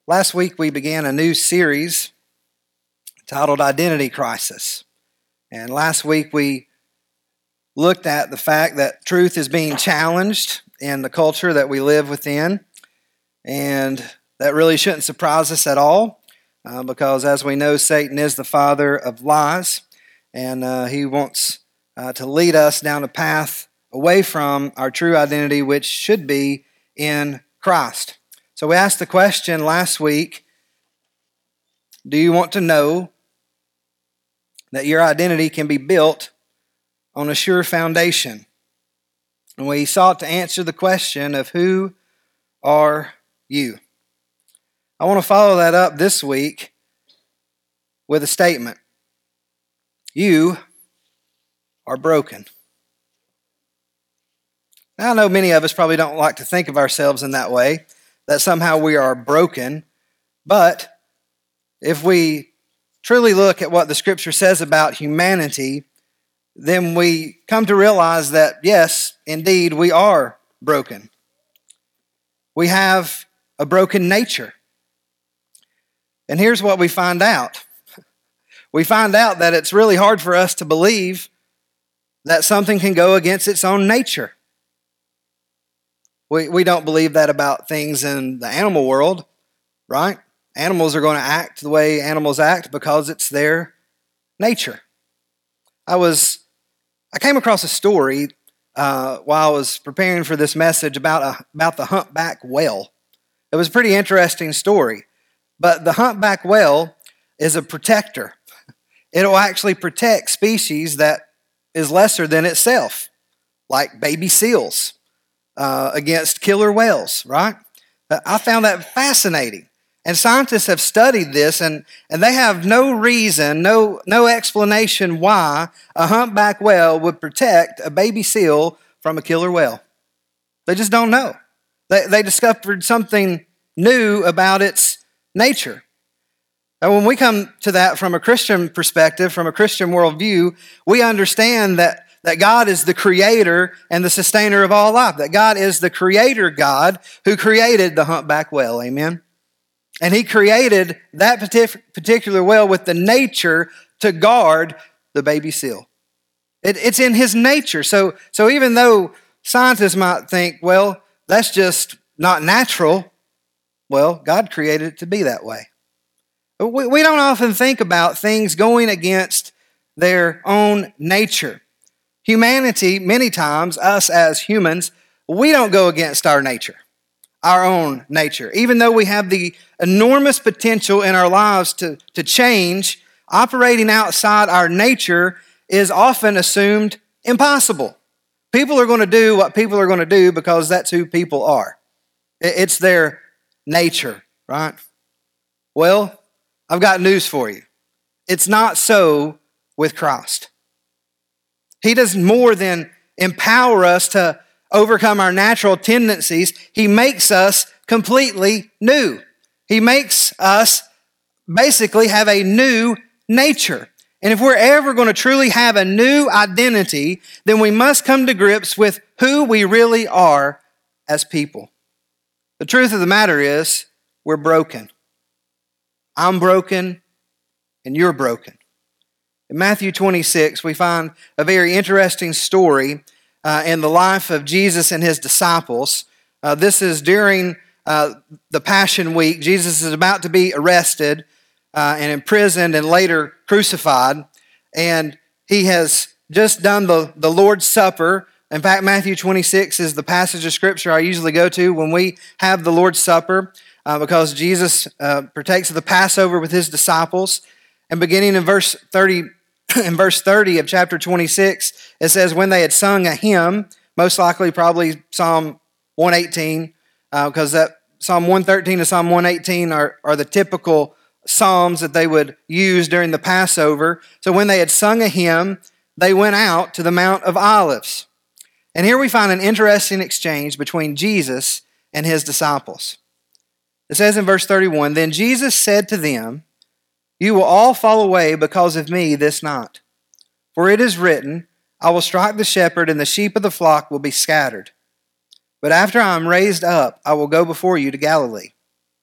Last week we began a new series titled Identity Crisis. And last week we looked at the fact that truth is being challenged in the culture that we live within. And that really shouldn't surprise us at all because as we know, Satan is the father of lies. And he wants to lead us down a path away from our true identity, which should be in Christ. So we asked the question last week, do you want to know that your identity can be built on a sure foundation? And we sought to answer the question of who are you? I want to follow that up this week with a statement. You are broken. Now, I know many of us probably don't like to think of ourselves in that way, that somehow we are broken. But if we truly look at what the Scripture says about humanity, then we come to realize that, yes, indeed, we are broken. We have a broken nature. And here's what we find out. We find out that it's really hard for us to believe that something can go against its own nature. We don't believe that about things in the animal world, right? Animals are going to act the way animals act because it's their nature. I came across a story while I was preparing for this message about the humpback whale. It was a pretty interesting story. But the humpback whale is a protector. It'll actually protect species that is lesser than itself, like baby seals. Against killer whales, right? I found that fascinating. And scientists have studied this, and they have no reason, no explanation why a humpback whale would protect a baby seal from a killer whale. They just don't know. They discovered something new about its nature. And when we come to that from a Christian perspective, from a Christian worldview, we understand that God is the creator and the sustainer of all life. That God is the creator God who created the humpback whale. Amen? And he created that particular whale with the nature to guard the baby seal. It's in his nature. So even though scientists might think, well, that's just not natural, well, God created it to be that way. We don't often think about things going against their own nature. Humanity, many times, us as humans, we don't go against our nature, our own nature. Even though we have the enormous potential in our lives to change, operating outside our nature is often assumed impossible. People are going to do what people are going to do because that's who people are. It's their nature, right? Well, I've got news for you. It's not so with Christ. He does more than empower us to overcome our natural tendencies. He makes us completely new. He makes us basically have a new nature. And if we're ever going to truly have a new identity, then we must come to grips with who we really are as people. The truth of the matter is, we're broken. I'm broken, and you're broken. In Matthew 26, we find a very interesting story in the life of Jesus and his disciples. This is during the Passion Week. Jesus is about to be arrested and imprisoned and later crucified. And he has just done the Lord's Supper. In fact, Matthew 26 is the passage of Scripture I usually go to when we have the Lord's Supper because Jesus partakes of the Passover with his disciples. And beginning in verse 30 of chapter 26, it says, when they had sung a hymn, most likely probably Psalm 118, because that Psalm 113 and Psalm 118 are the typical psalms that they would use during the Passover. So when they had sung a hymn, they went out to the Mount of Olives. And here we find an interesting exchange between Jesus and his disciples. It says in verse 31, then Jesus said to them, you will all fall away because of me this night. For it is written, I will strike the shepherd, and the sheep of the flock will be scattered. But after I am raised up, I will go before you to Galilee.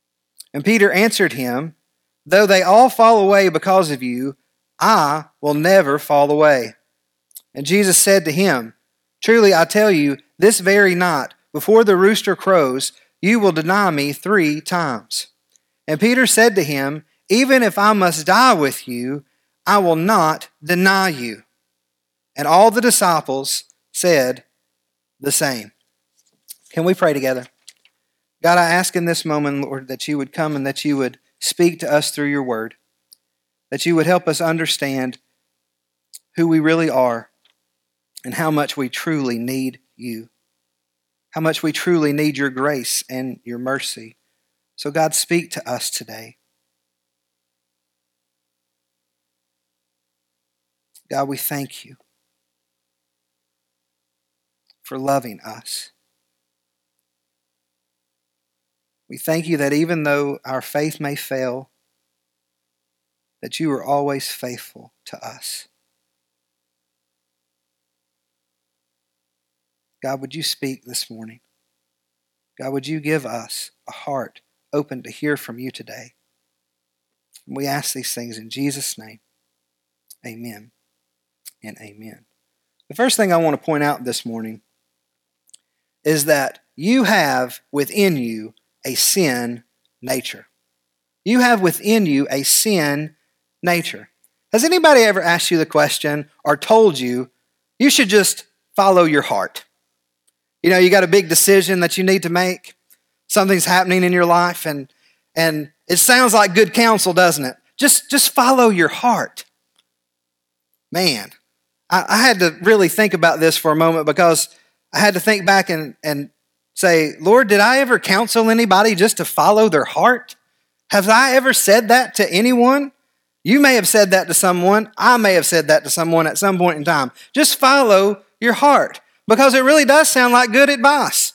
And Peter answered him, though they all fall away because of you, I will never fall away. And Jesus said to him, truly I tell you, this very night, before the rooster crows, you will deny me 3 times. And Peter said to him, even if I must die with you, I will not deny you. And all the disciples said the same. Can we pray together? God, I ask in this moment, Lord, that you would come and that you would speak to us through your word, that you would help us understand who we really are and how much we truly need you, how much we truly need your grace and your mercy. So God, speak to us today. God, we thank you for loving us. We thank you that even though our faith may fail, that you are always faithful to us. God, would you speak this morning? God, would you give us a heart open to hear from you today? And we ask these things in Jesus' name. Amen and amen. The first thing I want to point out this morning is that you have within you a sin nature. You have within you a sin nature. Has anybody ever asked you the question or told you, you should just follow your heart? You know, you got a big decision that you need to make. Something's happening in your life and it sounds like good counsel, doesn't it? Just follow your heart. Man, I had to really think about this for a moment because I had to think back and say, Lord, did I ever counsel anybody just to follow their heart? Have I ever said that to anyone? You may have said that to someone. I may have said that to someone at some point in time. Just follow your heart because it really does sound like good advice.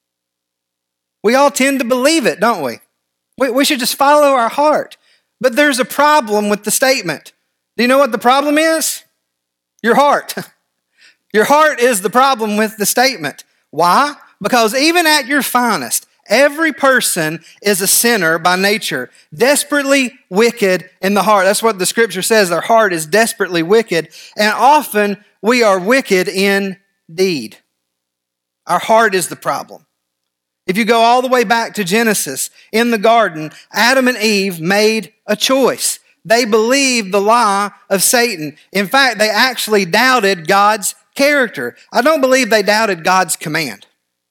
We all tend to believe it, don't we? We should just follow our heart. But there's a problem with the statement. Do you know what the problem is? Your heart. Your heart is the problem with the statement. Why? Because even at your finest, every person is a sinner by nature, desperately wicked in the heart. That's what the scripture says. Their heart is desperately wicked. And often we are wicked in deed. Our heart is the problem. If you go all the way back to Genesis, in the garden, Adam and Eve made a choice. They believed the lie of Satan. In fact, they actually doubted God's character. I don't believe they doubted God's command.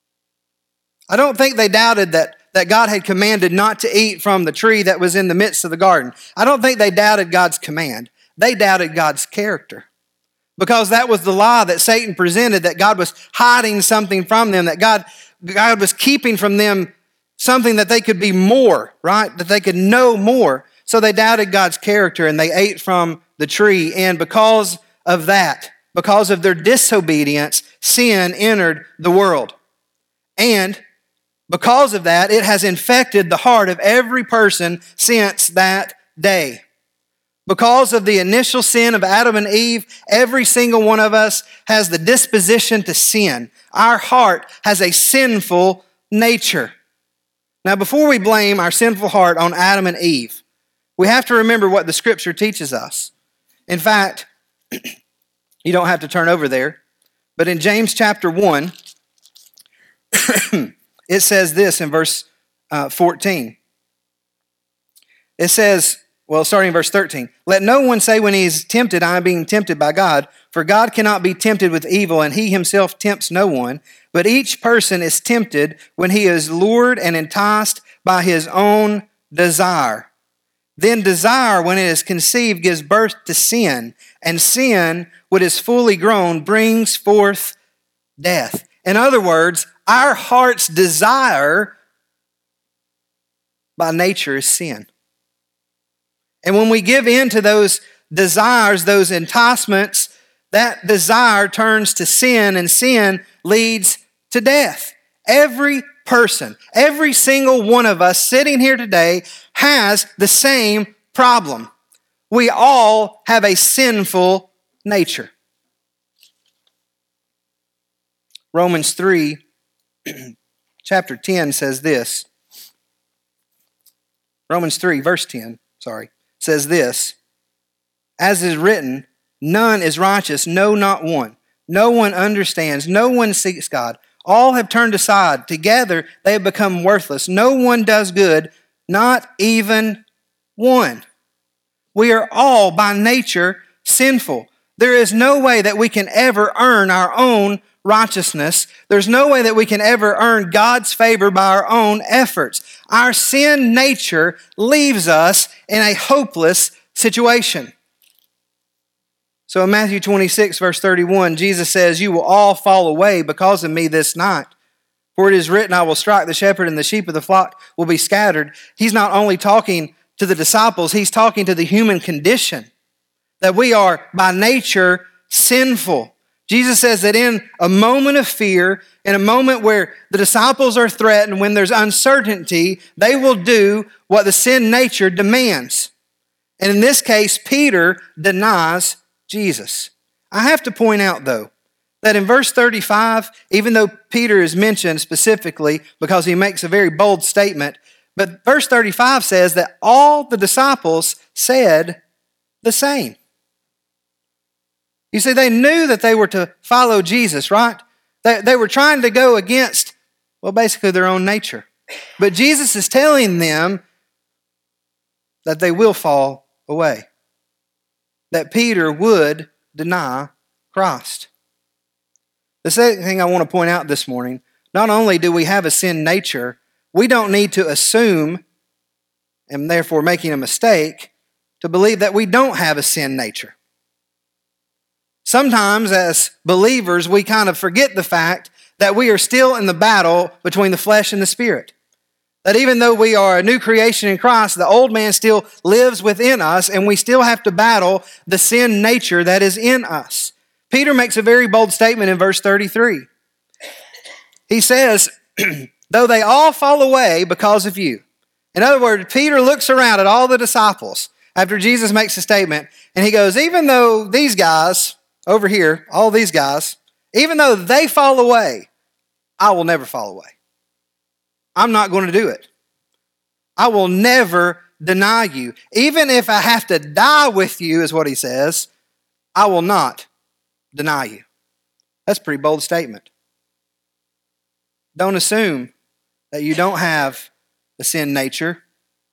I don't think they doubted that God had commanded not to eat from the tree that was in the midst of the garden. I don't think they doubted God's command. They doubted God's character. Because that was the lie that Satan presented, that God was hiding something from them, that God was keeping from them something that they could be more, right? That they could know more. So they doubted God's character and they ate from the tree. And because of that, because of their disobedience, sin entered the world. And because of that, it has infected the heart of every person since that day. Because of the initial sin of Adam and Eve, every single one of us has the disposition to sin. Our heart has a sinful nature. Now, before we blame our sinful heart on Adam and Eve, we have to remember what the scripture teaches us. In fact, you don't have to turn over there, but in James chapter 1, it says this in verse 14. It says, well, starting in verse 13, let no one say when he is tempted, I am being tempted by God, for God cannot be tempted with evil, and he himself tempts no one. But each person is tempted when he is lured and enticed by his own desire. Then desire, when it is conceived, gives birth to sin, and sin, when it is fully grown, brings forth death. In other words, our heart's desire by nature is sin. And when we give in to those desires, those enticements, that desire turns to sin, and sin leads to death. Every person, every single one of us sitting here today has the same problem. We all have a sinful nature. Romans 3, chapter 10 says this. Romans 3, verse 10, says this, as is written, none is righteous, no, not one. No one understands, no one seeks God. All have turned aside. Together they have become worthless. No one does good, not even one. We are all by nature sinful. There is no way that we can ever earn our own righteousness. There's no way that we can ever earn God's favor by our own efforts. Our sin nature leaves us in a hopeless situation. So in Matthew 26, verse 31, Jesus says, you will all fall away because of me this night. For it is written, I will strike the shepherd and the sheep of the flock will be scattered. He's not only talking to the disciples, he's talking to the human condition, that we are by nature sinful. Jesus says that in a moment of fear, in a moment where the disciples are threatened, when there's uncertainty, they will do what the sin nature demands. And in this case, Peter denies Jesus. I have to point out, though, that in verse 35, even though Peter is mentioned specifically because he makes a very bold statement, but verse 35 says that all the disciples said the same. You see, they knew that they were to follow Jesus, right? They were trying to go against, well, basically their own nature. But Jesus is telling them that they will fall away, that Peter would deny Christ. The second thing I want to point out this morning, not only do we have a sin nature, we don't need to assume, and therefore making a mistake, to believe that we don't have a sin nature. Sometimes as believers, we kind of forget the fact that we are still in the battle between the flesh and the spirit. That even though we are a new creation in Christ, the old man still lives within us, and we still have to battle the sin nature that is in us. Peter makes a very bold statement in verse 33. He says, though they all fall away because of you. In other words, Peter looks around at all the disciples after Jesus makes a statement, and he goes, even though these guys over here, all these guys, even though they fall away, I will never fall away. I'm not going to do it. I will never deny you. Even if I have to die with you, is what he says, I will not deny you. That's a pretty bold statement. Don't assume that you don't have a sin nature.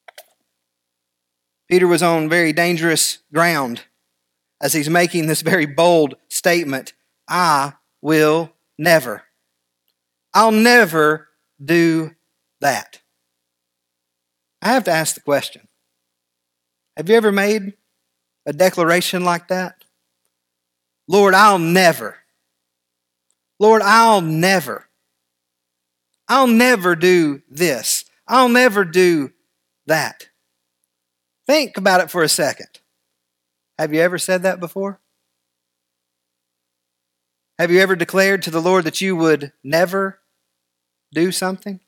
Peter was on very dangerous ground as he's making this very bold statement. I will never. I'll never do that. I have to ask the question. Have you ever made a declaration like that? Lord, I'll never. Lord, I'll never. I'll never do this. I'll never do that. Think about it for a second. Have you ever said that before? Have you ever declared to the Lord that you would never do something?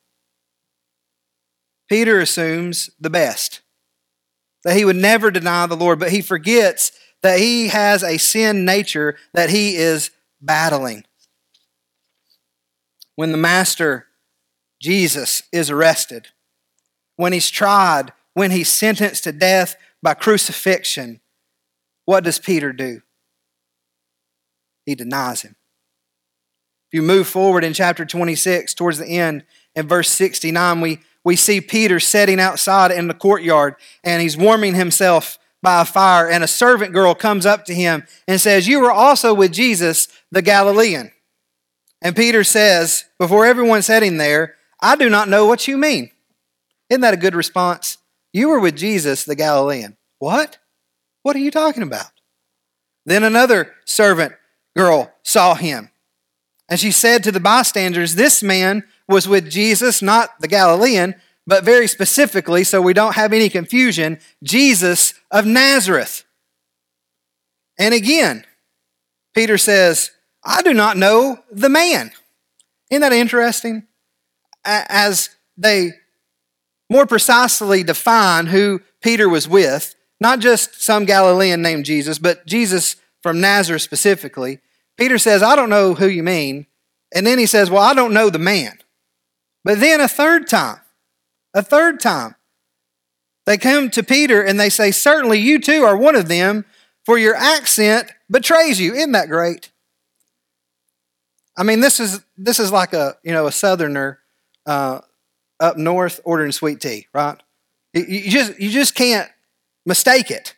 Peter assumes the best, that he would never deny the Lord, but he forgets that he has a sin nature that he is battling. When the Master, Jesus, is arrested, when he's tried, when he's sentenced to death by crucifixion, what does Peter do? He denies him. If you move forward in chapter 26, towards the end, in verse 69, we see Peter sitting outside in the courtyard, and he's warming himself by a fire, and a servant girl comes up to him and says, you were also with Jesus, the Galilean. And Peter says, before everyone sitting there, I do not know what you mean. Isn't that a good response? You were with Jesus, the Galilean. What? What are you talking about? Then another servant girl saw him, and she said to the bystanders, this man was with Jesus, not the Galilean, but very specifically, so we don't have any confusion, Jesus of Nazareth. And again, Peter says, I do not know the man. Isn't that interesting? As they more precisely define who Peter was with, not just some Galilean named Jesus, but Jesus from Nazareth specifically, Peter says, I don't know who you mean. And then he says, well, I don't know the man. But then a third time, They come to Peter and they say, certainly you too are one of them, for your accent betrays you. Isn't that great? I mean, this is like a southerner up north ordering sweet tea, right? You just can't mistake it.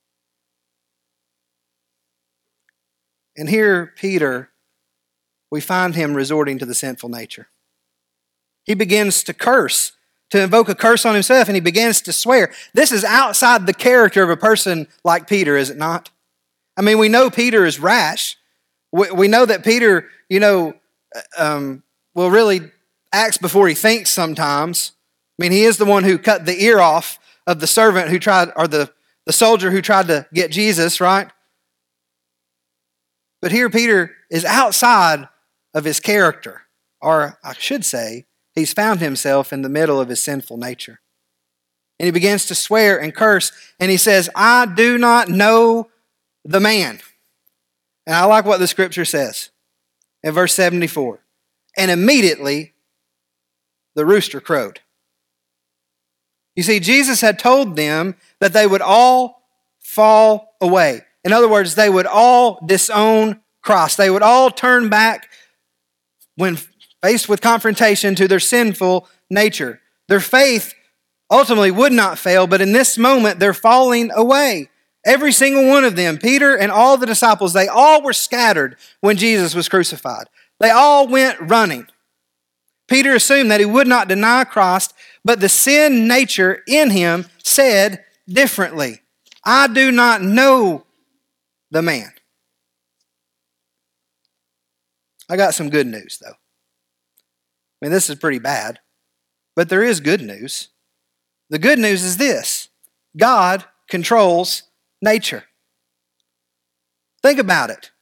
And here, Peter, we find him resorting to the sinful nature. He begins to curse, to invoke a curse on himself, and he begins to swear. This is outside the character of a person like Peter, is it not? I mean, we know Peter is rash. We know that Peter, will really acts before he thinks sometimes. I mean, he is the one who cut the ear off of the servant who tried, or the soldier who tried to get Jesus, right? But here Peter is outside of his character, or I should say, he's found himself in the middle of his sinful nature. And he begins to swear and curse, and he says, I do not know the man. And I like what the scripture says in verse 74. And immediately the rooster crowed. You see, Jesus had told them that they would all fall away. In other words, they would all disown Christ. They would all turn back when faced with confrontation to their sinful nature. Their faith ultimately would not fail, but in this moment, they're falling away. Every single one of them, Peter and all the disciples, they all were scattered when Jesus was crucified. They all went running. Peter assumed that he would not deny Christ, but the sin nature in him said differently. I do not know the man. I got some good news, though. I mean, this is pretty bad, but there is good news. The good news is this: God controls nature. Think about it.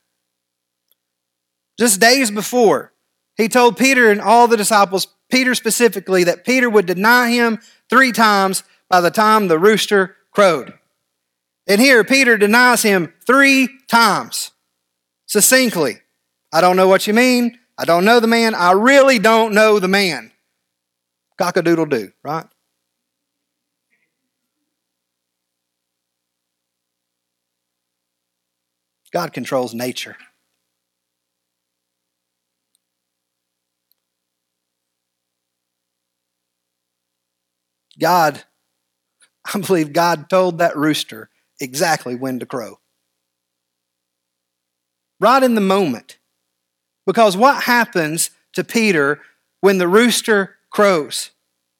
Just days before, he told Peter and all the disciples, Peter specifically, that Peter would deny him 3 times by the time the rooster crowed. And here, Peter denies him 3 times, succinctly. I don't know what you mean. I don't know the man. I really don't know the man. Cock-a-doodle-doo, right? God controls nature. I believe God told that rooster exactly when to crow. Right in the moment. Because what happens to Peter when the rooster crows?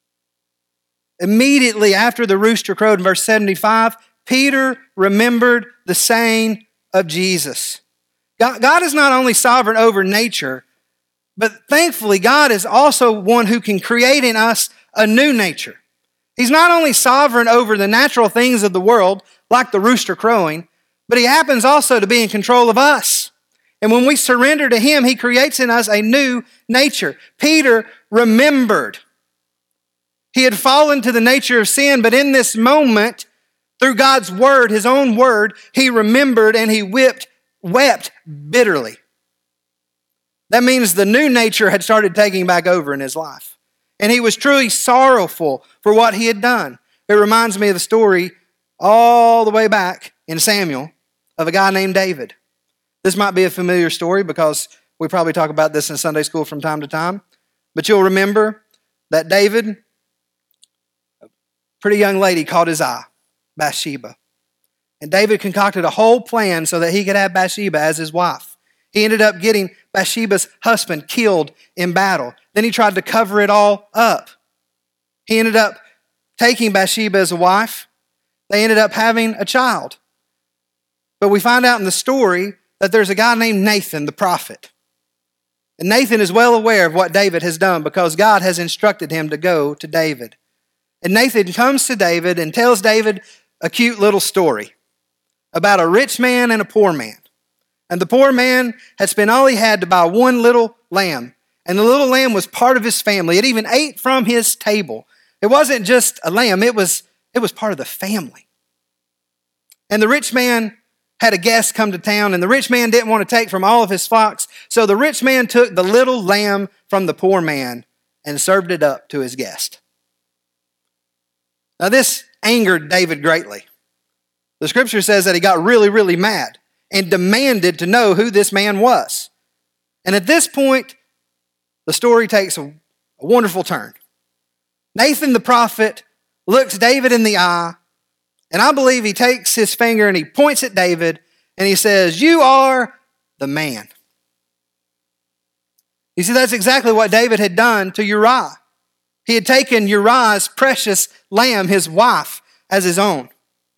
Immediately after the rooster crowed in verse 75, Peter remembered the saying of Jesus. God is not only sovereign over nature, but thankfully God is also one who can create in us a new nature. He's not only sovereign over the natural things of the world, like the rooster crowing, but he happens also to be in control of us. And when we surrender to him, he creates in us a new nature. Peter remembered. He had fallen to the nature of sin, but in this moment, through God's word, his own word, he remembered and he wept bitterly. That means the new nature had started taking back over in his life. And he was truly sorrowful for what he had done. It reminds me of the story all the way back in Samuel of a guy named David. This might be a familiar story because we probably talk about this in Sunday school from time to time. But you'll remember that David, a pretty young lady caught his eye, Bathsheba. And David concocted a whole plan so that he could have Bathsheba as his wife. He ended up getting Bathsheba's husband killed in battle. Then he tried to cover it all up. He ended up taking Bathsheba as a wife. They ended up having a child. But we find out in the story that there's a guy named Nathan, the prophet. And Nathan is well aware of what David has done because God has instructed him to go to David. And Nathan comes to David and tells David a cute little story about a rich man and a poor man. And the poor man had spent all he had to buy one little lamb. And the little lamb was part of his family. It even ate from his table. It wasn't just a lamb, it was part of the family. And the rich man had a guest come to town, and the rich man didn't want to take from all of his flocks. So the rich man took the little lamb from the poor man and served it up to his guest. Now this angered David greatly. The scripture says that he got really, really mad and demanded to know who this man was. And at this point, the story takes a wonderful turn. Nathan the prophet looks David in the eye, and I believe he takes his finger and he points at David and he says, "You are the man." You see, that's exactly what David had done to Uriah. He had taken Uriah's precious lamb, his wife, as his own.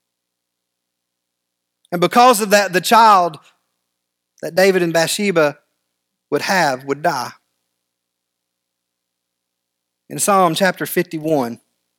And because of that, the child that David and Bathsheba would have would die. In Psalm chapter 51,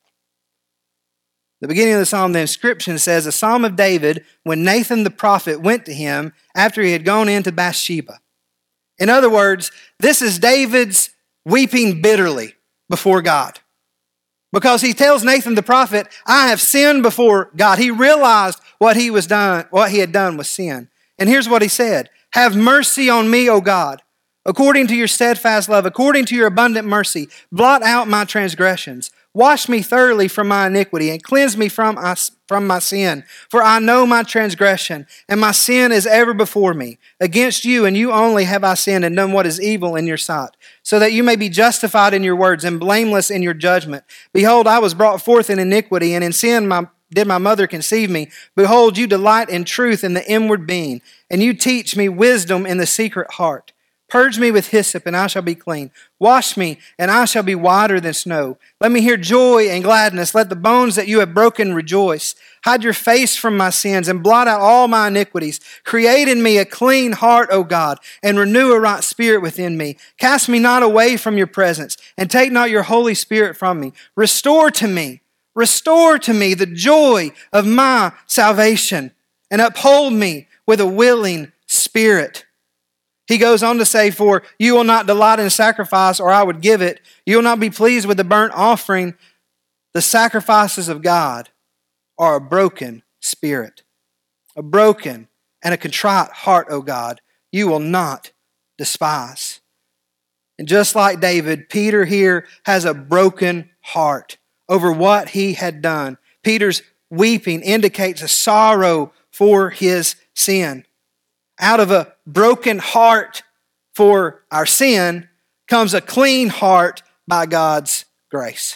the beginning of the psalm, the inscription says, "A psalm of David when Nathan the prophet went to him after he had gone into Bathsheba." In other words, this is David's weeping bitterly before God. Because he tells Nathan the prophet, "I have sinned before God." He realized what he had done was sin. And here's what he said: "Have mercy on me, O God, according to your steadfast love, according to your abundant mercy. Blot out my transgressions. Wash me thoroughly from my iniquity and cleanse me from my sin. For I know my transgression, and my sin is ever before me. Against you and you only have I sinned and done what is evil in your sight, so that you may be justified in your words and blameless in your judgment. Behold, I was brought forth in iniquity, and in sin did my mother conceive me. Behold, you delight in truth in the inward being, and you teach me wisdom in the secret heart. Purge me with hyssop, and I shall be clean. Wash me, and I shall be whiter than snow. Let me hear joy and gladness. Let the bones that you have broken rejoice. Hide your face from my sins, and blot out all my iniquities. Create in me a clean heart, O God, and renew a right spirit within me. Cast me not away from your presence, and take not your Holy Spirit from me. Restore to me the joy of my salvation, and uphold me with a willing spirit." He goes on to say, "For you will not delight in sacrifice, or I would give it. You will not be pleased with the burnt offering. The sacrifices of God are a broken spirit, a broken and a contrite heart, O God, you will not despise." And just like David, Peter here has a broken heart over what he had done. Peter's weeping indicates a sorrow for his sin. Out of a broken heart for our sin comes a clean heart by God's grace.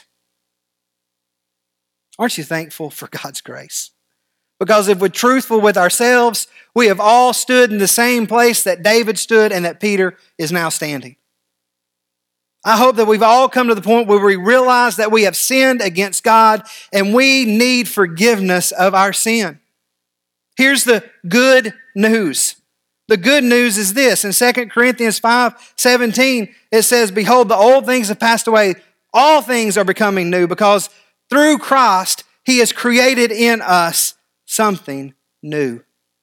Aren't you thankful for God's grace? Because if we're truthful with ourselves, we have all stood in the same place that David stood and that Peter is now standing. I hope that we've all come to the point where we realize that we have sinned against God and we need forgiveness of our sin. Here's the good news. The good news is this. In 2 Corinthians 5:17, it says, "Behold, the old things have passed away. All things are becoming new, because through Christ, He has created in us something new."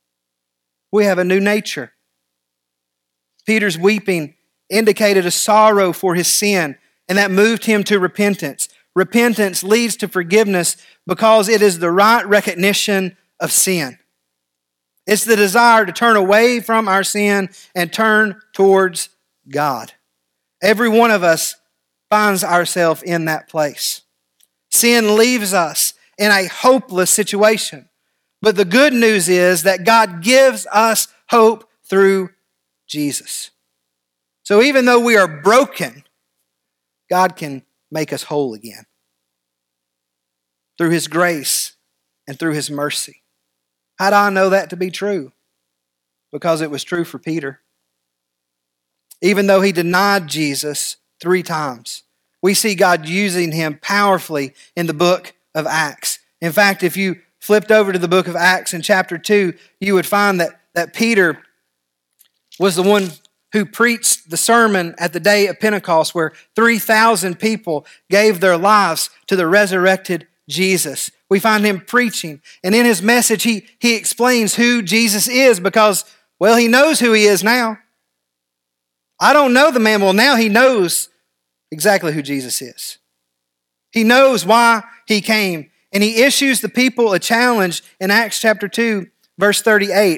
We have a new nature. Peter's weeping indicated a sorrow for his sin, and that moved him to repentance. Repentance leads to forgiveness because it is the right recognition of sin. It's the desire to turn away from our sin and turn towards God. Every one of us finds ourselves in that place. Sin leaves us in a hopeless situation. But the good news is that God gives us hope through Jesus. So even though we are broken, God can make us whole again through His grace and through His mercy. How do I know that to be true? Because it was true for Peter. Even though he denied Jesus 3 times, we see God using him powerfully in the book of Acts. In fact, if you flipped over to the book of Acts in chapter 2, you would find that Peter was the one who preached the sermon at the day of Pentecost, where 3,000 people gave their lives to the resurrected Jesus. We find him preaching. And in his message, he explains who Jesus is because, well, he knows who he is now. I don't know the man. Well, now he knows exactly who Jesus is. He knows why he came. And he issues the people a challenge in Acts chapter 2, verse 38.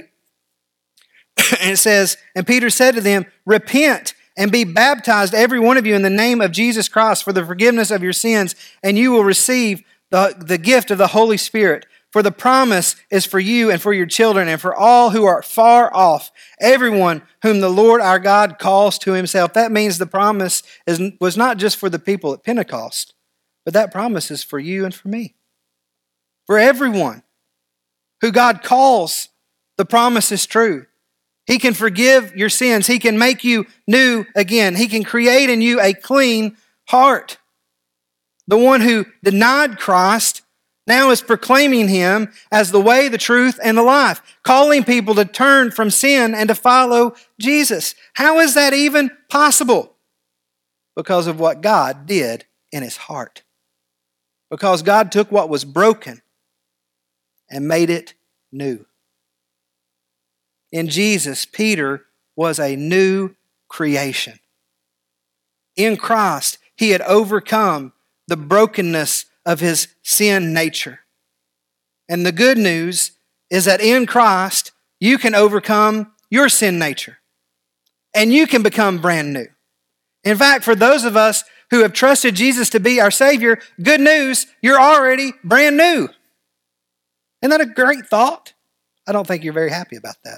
And it says, "And Peter said to them, Repent and be baptized, every one of you, in the name of Jesus Christ for the forgiveness of your sins, and you will receive the gift of the Holy Spirit. For the promise is for you and for your children and for all who are far off, everyone whom the Lord our God calls to himself. That means the promise was not just for the people at Pentecost, but that promise is for you and for me. For everyone who God calls, the promise is true. He can forgive your sins. He can make you new again. He can create in you a clean heart. The one who denied Christ now is proclaiming him as the way, the truth, and the life, calling people to turn from sin and to follow Jesus. How is that even possible? Because of what God did in his heart. Because God took what was broken and made it new. In Jesus, Peter was a new creation. In Christ, he had overcome the brokenness of his sin nature. And the good news is that in Christ, you can overcome your sin nature. And you can become brand new. In fact, for those of us who have trusted Jesus to be our Savior, good news, you're already brand new. Isn't that a great thought? I don't think you're very happy about that.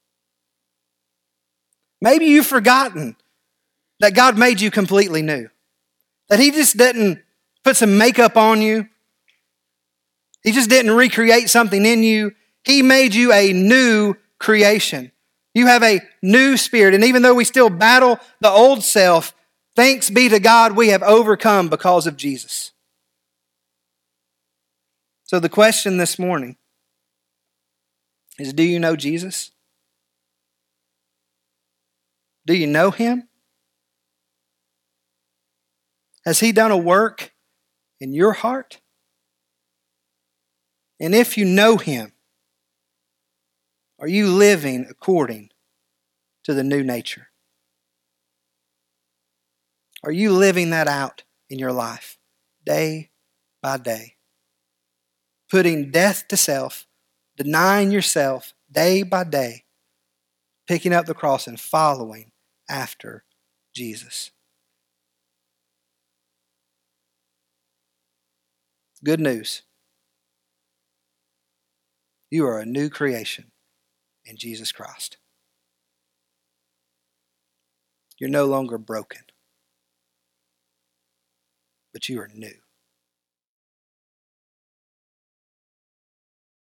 Maybe you've forgotten that God made you completely new. That he just didn't put some makeup on you. He just didn't recreate something in you. He made you a new creation. You have a new spirit. And even though we still battle the old self, thanks be to God, we have overcome because of Jesus. So the question this morning is, do you know Jesus? Do you know him? Has he done a work in your heart? And if you know him, are you living according to the new nature? Are you living that out in your life day by day? Putting death to self, denying yourself day by day, picking up the cross and following after Jesus. Good news. You are a new creation in Jesus Christ. You're no longer broken, but you are new.